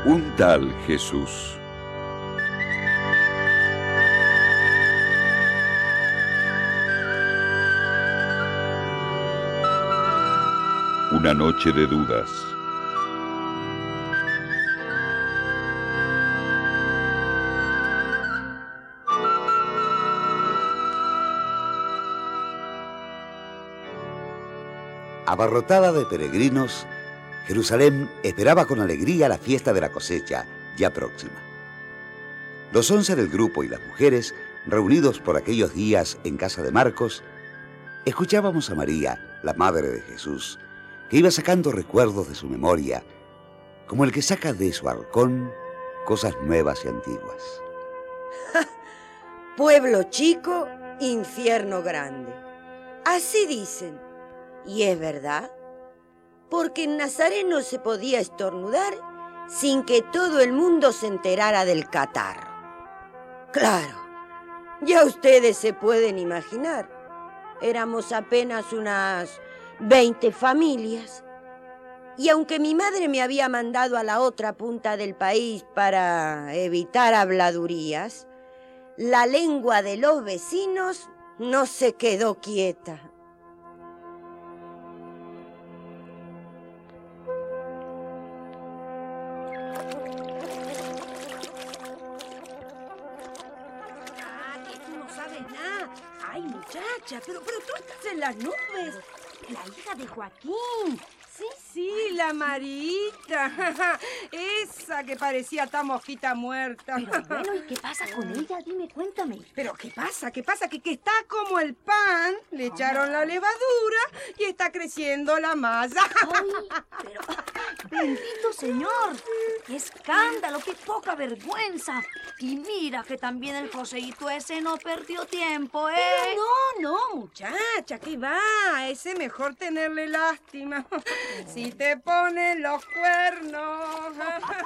Un tal Jesús. Una noche de dudas. Abarrotada de peregrinos, Jerusalén esperaba con alegría la fiesta de la cosecha, ya próxima. Los 11 del grupo y las mujeres, reunidos por aquellos días en casa de Marcos, escuchábamos a María, la madre de Jesús, que iba sacando recuerdos de su memoria, como el que saca de su arcón cosas nuevas y antiguas. Pueblo chico, infierno grande. Así dicen. Y es verdad, porque en Nazaret no se podía estornudar sin que todo el mundo se enterara del catarro. Claro, ya ustedes se pueden imaginar. Éramos apenas unas 20 familias. Y aunque mi madre me había mandado a la otra punta del país para evitar habladurías, la lengua de los vecinos no se quedó quieta. Ay, muchacha, pero tú estás en las nubes. La hija de Joaquín. Sí, la Marita. Esa que parecía tan mosquita muerta. Pero bueno, ¿y qué pasa con ella? Dime, cuéntame. ¿Pero qué pasa? ¿Qué pasa? Que está como el pan. Le echaron la levadura y está creciendo la masa. Ay, pero... ¡Bendito Señor! ¡Qué escándalo! ¡Qué poca vergüenza! Y mira que también el Joseíto ese no perdió tiempo, ¿eh? Pero no, muchacha, ¿qué va? A ese mejor tenerle lástima. Si te ponen los cuernos.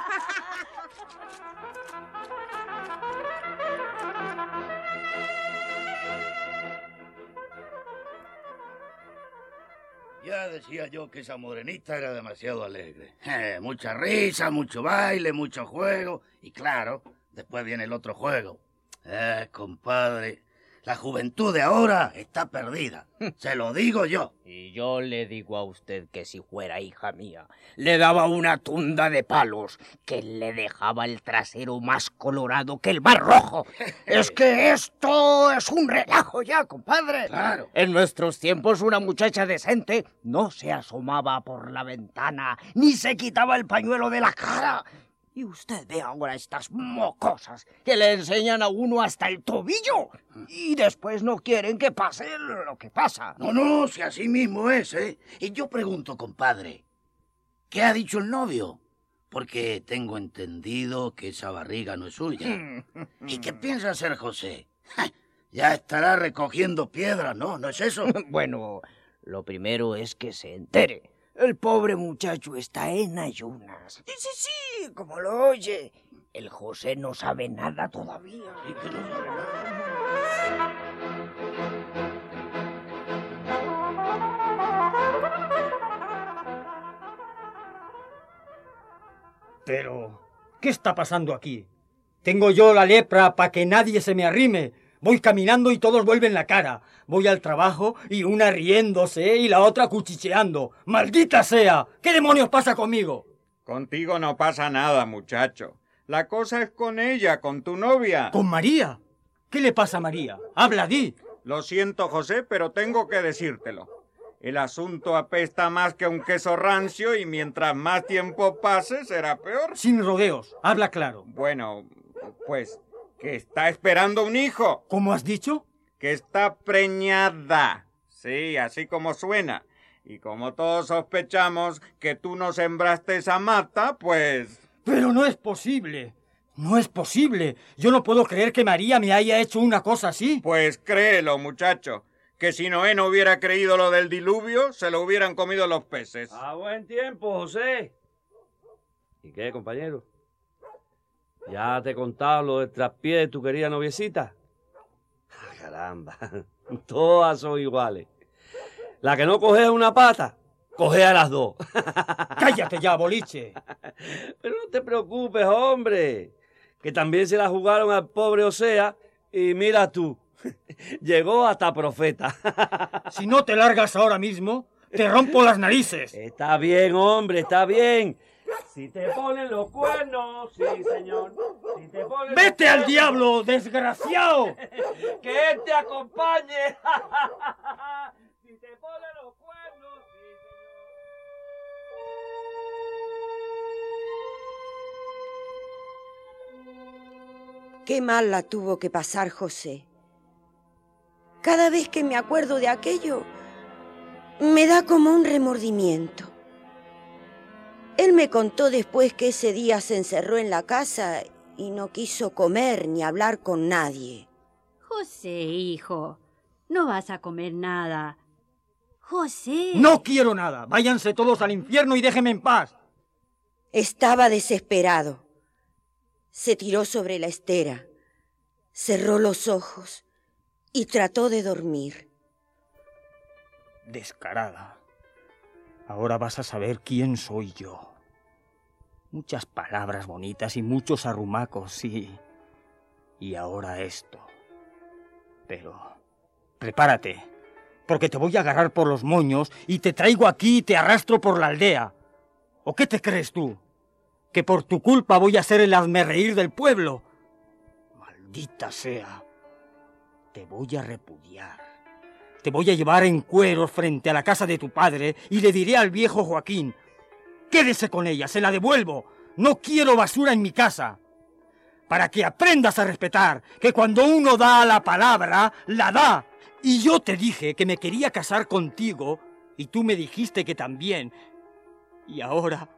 Ya decía yo que esa morenita era demasiado alegre. Mucha risa, mucho baile, mucho juego. Y claro, después viene el otro juego. Compadre, la juventud de ahora está perdida. Se lo digo yo. Y yo le digo a usted que si fuera hija mía, le daba una tunda de palos que le dejaba el trasero más colorado que el mar rojo. Es que esto es un relajo ya, compadre. Claro. En nuestros tiempos una muchacha decente no se asomaba por la ventana ni se quitaba el pañuelo de la cara. Y usted ve ahora estas mocosas que le enseñan a uno hasta el tobillo y después no quieren que pase lo que pasa. No, si así mismo es, ¿eh? Y yo pregunto, compadre, ¿qué ha dicho el novio? Porque tengo entendido que esa barriga no es suya. ¿Y qué piensa hacer José? Ya estará recogiendo piedras, ¿no? ¿No es eso? Bueno, lo primero es que se entere. El pobre muchacho está en ayunas. Sí, como lo oye. El José no sabe nada todavía. ¿Y que no sabe nada? Pero, ¿qué está pasando aquí? Tengo yo la lepra para que nadie se me arrime. Voy caminando y todos vuelven la cara. Voy al trabajo y una riéndose y la otra cuchicheando. ¡Maldita sea! ¿Qué demonios pasa conmigo? Contigo no pasa nada, muchacho. La cosa es con ella, con tu novia. ¿Con María? ¿Qué le pasa a María? Habla, di. Lo siento, José, pero tengo que decírtelo. El asunto apesta más que un queso rancio y mientras más tiempo pase será peor. Sin rodeos, habla claro. Bueno, pues... que está esperando un hijo. ¿Cómo has dicho? Que está preñada. Sí, así como suena. Y como todos sospechamos que tú no sembraste esa mata, pues... Pero no es posible. No es posible. Yo no puedo creer que María me haya hecho una cosa así. Pues créelo, muchacho. Que si Noé no hubiera creído lo del diluvio, se lo hubieran comido los peces. A buen tiempo, José. ¿Y qué, compañero? ¿Ya te he contado lo del traspié de tu querida noviecita? Caramba, todas son iguales. La que no coge una pata, coge a las dos. ¡Cállate ya, boliche! Pero no te preocupes, hombre, que también se la jugaron al pobre Osea y mira tú, llegó hasta profeta. Si no te largas ahora mismo, te rompo las narices. Está bien, hombre, está bien. Si te ponen los cuernos, sí, señor. Si te ponen ¡Vete al diablo, desgraciado! ¡Que él te acompañe! Si te ponen los cuernos, sí, señor. Qué mal la tuvo que pasar José. Cada vez que me acuerdo de aquello, me da como un remordimiento. Él me contó después que ese día se encerró en la casa y no quiso comer ni hablar con nadie. José, hijo, no vas a comer nada. José. No quiero nada. Váyanse todos al infierno y déjenme en paz. Estaba desesperado. Se tiró sobre la estera, cerró los ojos y trató de dormir. Descarada. Ahora vas a saber quién soy yo. Muchas palabras bonitas y muchos arrumacos, sí. Y ahora esto. Pero prepárate, porque te voy a agarrar por los moños y te traigo aquí y te arrastro por la aldea. ¿O qué te crees tú? ¿Que por tu culpa voy a ser el hazmerreír del pueblo? Maldita sea. Te voy a repudiar. Te voy a llevar en cueros frente a la casa de tu padre y le diré al viejo Joaquín: quédese con ella, se la devuelvo. No quiero basura en mi casa. Para que aprendas a respetar que cuando uno da la palabra, la da. Y yo te dije que me quería casar contigo y tú me dijiste que también. Y ahora...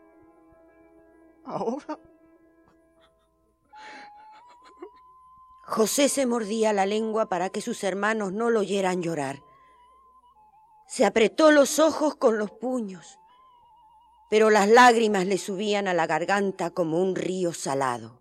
José se mordía la lengua para que sus hermanos no lo oyeran llorar. Se apretó los ojos con los puños, pero las lágrimas le subían a la garganta como un río salado.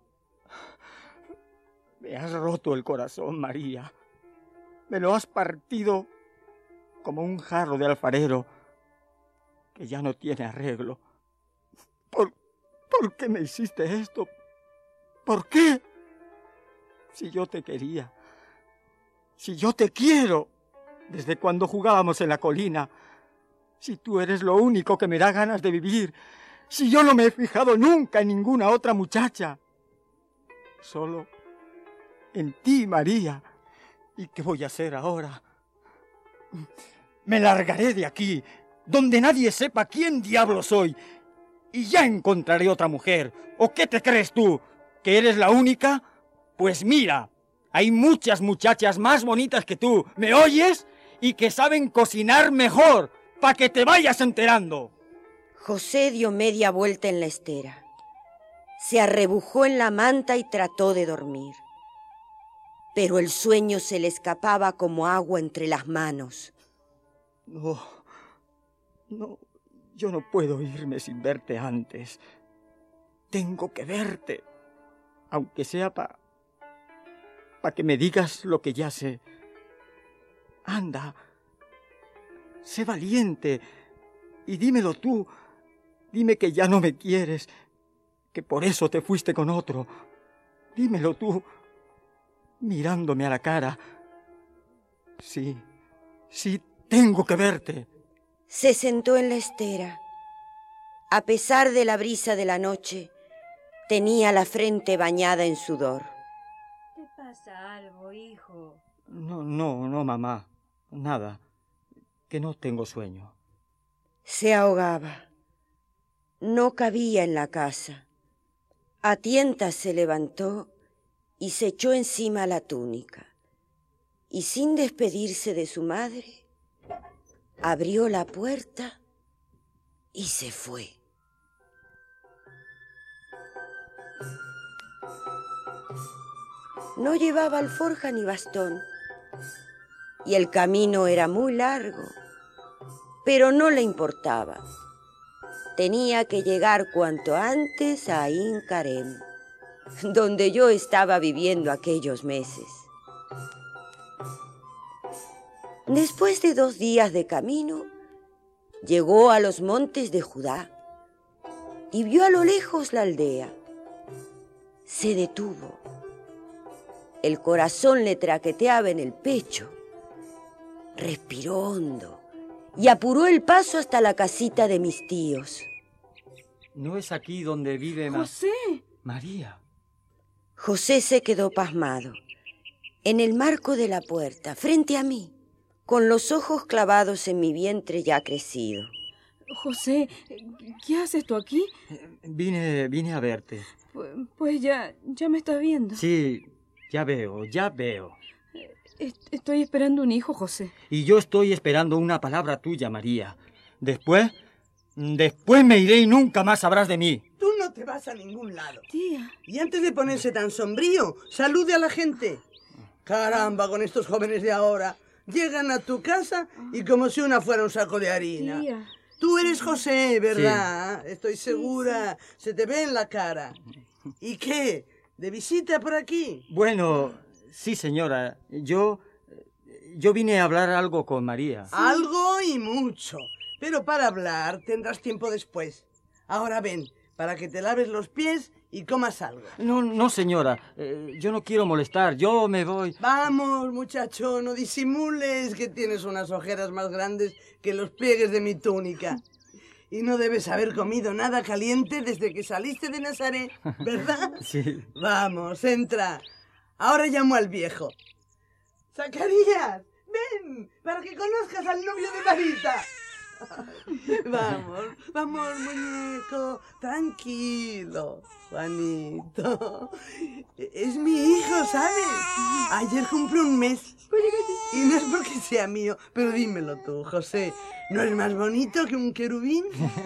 Me has roto el corazón, María. Me lo has partido como un jarro de alfarero que ya no tiene arreglo. ¿Por qué me hiciste esto? ¿Por qué? Si yo te quería, si yo te quiero, desde cuando jugábamos en la colina, si tú eres lo único que me da ganas de vivir, si yo no me he fijado nunca en ninguna otra muchacha, solo en ti, María. ¿Y qué voy a hacer ahora? Me largaré de aquí, donde nadie sepa quién diablo soy, y ya encontraré otra mujer. ¿O qué te crees tú? ¿Que eres la única? Pues mira, hay muchas muchachas más bonitas que tú, ¿me oyes? Y que saben cocinar mejor, para que te vayas enterando. José dio media vuelta en la estera. Se arrebujó en la manta y trató de dormir. Pero el sueño se le escapaba como agua entre las manos. No, yo no puedo irme sin verte antes. Tengo que verte, aunque sea para que me digas lo que ya sé. Anda, sé valiente y dímelo tú. Dime que ya no me quieres, que por eso te fuiste con otro. Dímelo tú, mirándome a la cara. Sí, tengo que verte. Se sentó en la estera. A pesar de la brisa de la noche, tenía la frente bañada en sudor. ¿Te pasa algo, hijo? No, mamá. Nada. Que no tengo sueño. Se ahogaba. No cabía en la casa. A tientas se levantó y se echó encima la túnica. Y sin despedirse de su madre, abrió la puerta y se fue. No llevaba alforja ni bastón, y el camino era muy largo, pero no le importaba. Tenía que llegar cuanto antes a Ain Karem, donde yo estaba viviendo aquellos meses. Después de 2 días de camino, llegó a los montes de Judá y vio a lo lejos la aldea. Se detuvo. El corazón le traqueteaba en el pecho. Respiró hondo y apuró el paso hasta la casita de mis tíos. ¿No es aquí donde vive ¡José! María? José se quedó pasmado, en el marco de la puerta, frente a mí, con los ojos clavados en mi vientre ya crecido. José, ¿qué haces tú aquí? Vine a verte. Pues ya me estás viendo. Sí, ya veo. Estoy esperando un hijo, José. Y yo estoy esperando una palabra tuya, María. Después me iré y nunca más sabrás de mí. Tú no te vas a ningún lado. Tía. Y antes de ponerse tan sombrío, salude a la gente. Caramba, con estos jóvenes de ahora. Llegan a tu casa y como si una fuera un saco de harina. Tía. Tú eres José, ¿verdad? Sí. Estoy segura. Sí. Se te ve en la cara. ¿Y qué? ¿De visita por aquí? Bueno, sí, señora. Yo vine a hablar algo con María. Sí. Algo y mucho. Pero para hablar tendrás tiempo después. Ahora ven, para que te laves los pies y comas algo. No, señora. Yo no quiero molestar. Yo me voy. Vamos, muchacho, no disimules que tienes unas ojeras más grandes que los pliegues de mi túnica. Y no debes haber comido nada caliente desde que saliste de Nazaret, ¿verdad? Sí. Vamos, entra. Ahora llamo al viejo. Zacarías, ven, para que conozcas al novio de Marita. Vamos, muñeco, tranquilo, Juanito. Es mi hijo, ¿sabes? Ayer cumple un mes. Y no es porque sea mío, pero dímelo tú, José. ¿No es más bonito que un querubín?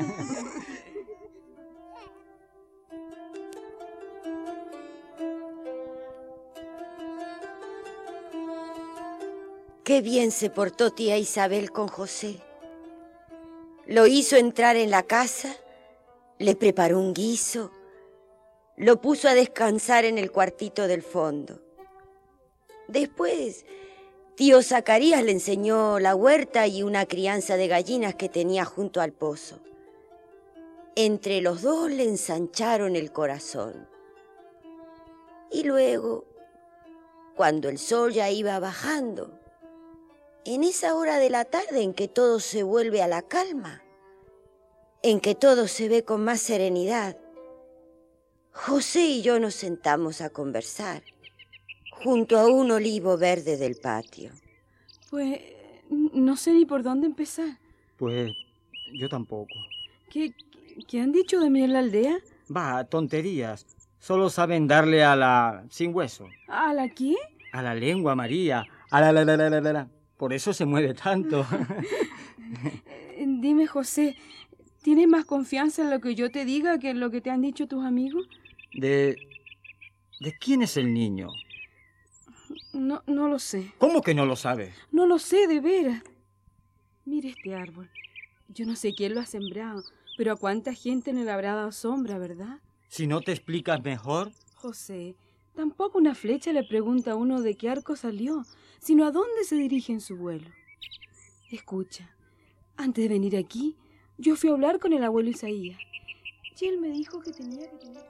Qué bien se portó tía Isabel con José. Lo hizo entrar en la casa, le preparó un guiso, lo puso a descansar en el cuartito del fondo. Después, tío Zacarías le enseñó la huerta y una crianza de gallinas que tenía junto al pozo. Entre los dos le ensancharon el corazón. Y luego, cuando el sol ya iba bajando, en esa hora de la tarde en que todo se vuelve a la calma, en que todo se ve con más serenidad, José y yo nos sentamos a conversar junto a un olivo verde del patio. Pues no sé ni por dónde empezar. Pues yo tampoco. ¿Qué han dicho de mí en la aldea? Va, tonterías. Solo saben darle a la sin hueso. ¿A la qué? A la lengua, María. A la. Por eso se mueve tanto. Dime, José, ¿tienes más confianza en lo que yo te diga que en lo que te han dicho tus amigos? ¿De quién es el niño? No lo sé. ¿Cómo que no lo sabes? No lo sé, de veras. Mira este árbol. Yo no sé quién lo ha sembrado, pero a cuánta gente no le habrá dado sombra, ¿verdad? Si no te explicas mejor. José, tampoco una flecha le pregunta a uno de qué arco salió, sino a dónde se dirige en su vuelo. Escucha, antes de venir aquí, yo fui a hablar con el abuelo Isaías. Y él me dijo que tenía que tener...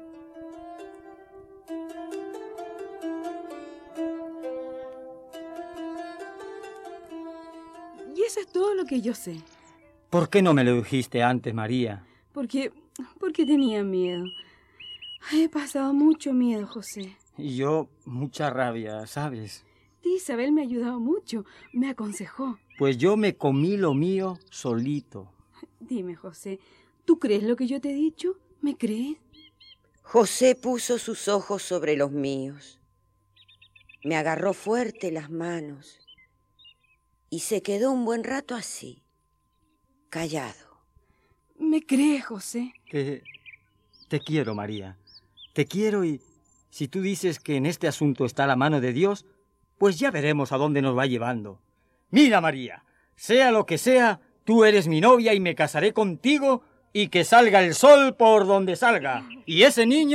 Y eso es todo lo que yo sé. ¿Por qué no me lo dijiste antes, María? Porque tenía miedo. He pasado mucho miedo, José. Y yo mucha rabia, ¿sabes? Tía Isabel me ha ayudado mucho, me aconsejó. Pues yo me comí lo mío solito. Dime, José, ¿tú crees lo que yo te he dicho? ¿Me crees? José puso sus ojos sobre los míos. Me agarró fuerte las manos y se quedó un buen rato así, callado. ¿Me crees, José? Te quiero, María. Te quiero y si tú dices que en este asunto está la mano de Dios, pues ya veremos a dónde nos va llevando. Mira, María, sea lo que sea, tú eres mi novia y me casaré contigo y que salga el sol por donde salga. Y ese niño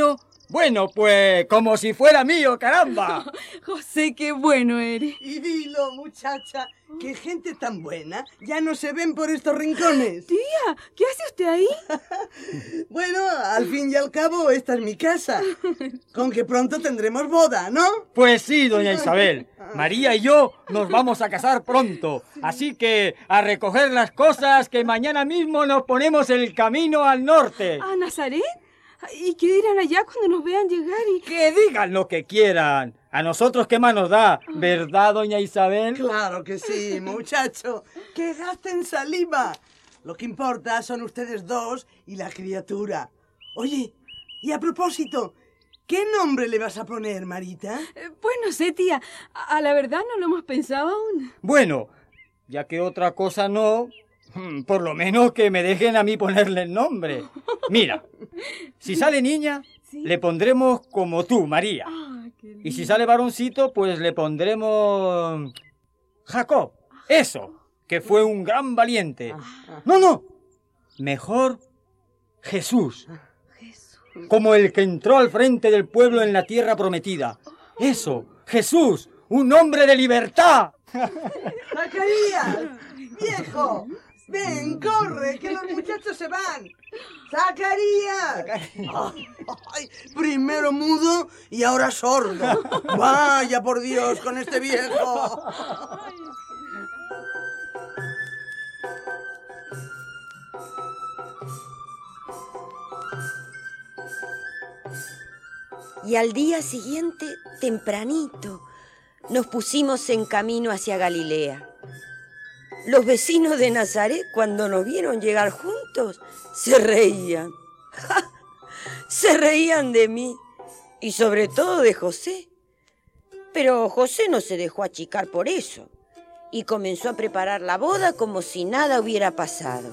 Bueno, pues como si fuera mío, caramba. José, qué bueno eres. Y dilo, muchacha, qué gente tan buena ya no se ven por estos rincones. Tía, ¿qué hace usted ahí? Bueno, al fin y al cabo, esta es mi casa. Con que pronto tendremos boda, ¿no? Pues sí, doña Isabel. María y yo nos vamos a casar pronto. Así que a recoger las cosas, que mañana mismo nos ponemos el camino al norte. ¿A Nazaret? ¿Y qué dirán allá cuando nos vean llegar? Que digan lo que quieran. A nosotros qué más nos da, ¿verdad, doña Isabel? Claro que sí, muchacho. Que gasten saliva. Lo que importa son ustedes dos y la criatura. Oye, y a propósito, ¿qué nombre le vas a poner, Marita? Pues no sé, tía. A la verdad no lo hemos pensado aún. Bueno, ya que otra cosa no, por lo menos que me dejen a mí ponerle el nombre. Mira, si sale niña, ¿sí?, le pondremos como tú, María. Y si sale varoncito, pues le pondremos Jacob. Eso, que fue un gran valiente. No, mejor Jesús. Como el que entró al frente del pueblo en la tierra prometida. Eso, Jesús, un hombre de libertad. ¡Zacarías! ¡Viejo! ¡Ven, corre, que los muchachos se van! ¡Zacarías! Ay, primero mudo y ahora sordo. ¡Vaya por Dios con este viejo! Y al día siguiente, tempranito, nos pusimos en camino hacia Galilea. Los vecinos de Nazaret, cuando nos vieron llegar juntos, se reían. Se reían de mí y sobre todo de José. Pero José no se dejó achicar por eso y comenzó a preparar la boda como si nada hubiera pasado.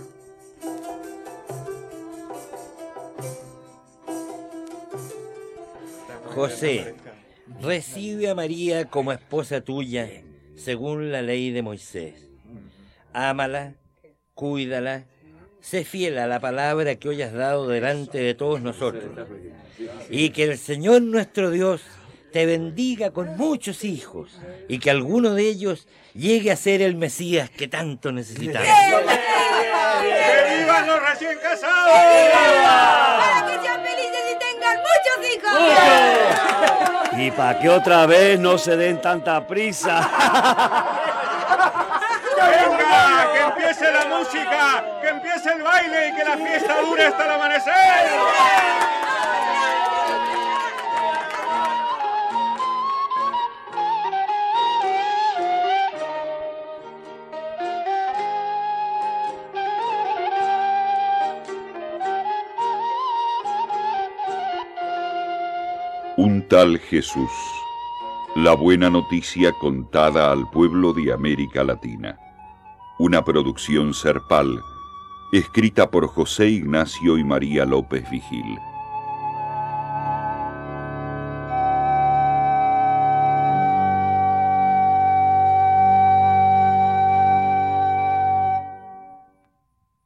José, recibe a María como esposa tuya, según la ley de Moisés. Ámala, cuídala, sé fiel a la palabra que hoy has dado delante de todos nosotros. Y que el Señor nuestro Dios te bendiga con muchos hijos y que alguno de ellos llegue a ser el Mesías que tanto necesitamos. ¡Que vivan los recién casados! ¡Para que sean felices y tengan muchos hijos! Y para que otra vez no se den tanta prisa. ¡Venga! ¡Que empiece la música! ¡Que empiece el baile y que la fiesta dure hasta el amanecer! Un tal Jesús. La buena noticia contada al pueblo de América Latina. Una producción Serpal, escrita por José Ignacio y María López Vigil.